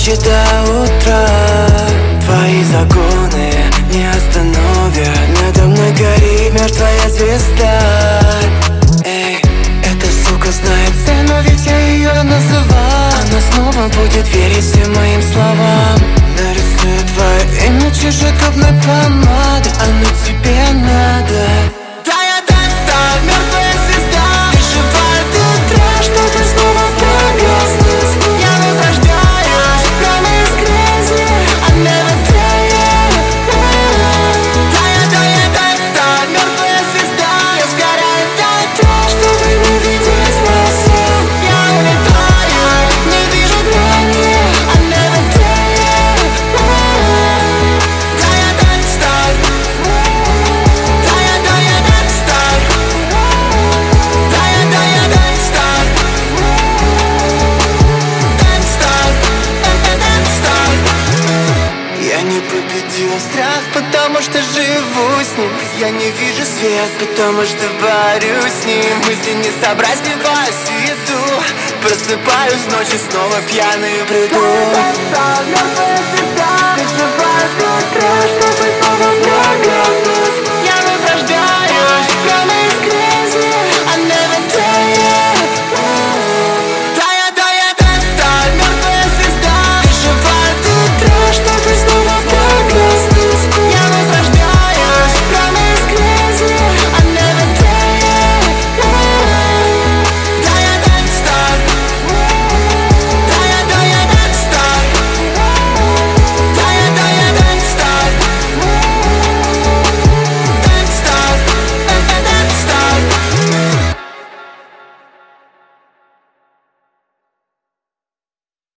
ночи до утра. Твои законы не остановят. Надо мной горит мертвая звезда. Эй, эта сука знает цену, ведь я ее называл. Она снова будет верить всем моим словам. Нарисует твое имя чужой губной помадой. Оно тебе надо. Да, я достал, мертвая звезда. Переживает утро, чтобы снова погаснуть. Я возрождаюсь прямо из грязи. I never tell you. Да, я достал, мертвая звезда. Я сгораю дотла, чтобы не видеть вас. Я улетаю, не вижу грани. I never tell you. Да, я достал. Да, я достал. Да, я достал. Я не победил страх, потому что живу с ним. Я не вижу свет, потому что борюсь с ним. Мысли не собрать, сбиваю суету. Просыпаюсь ночью, снова пьяный бреду.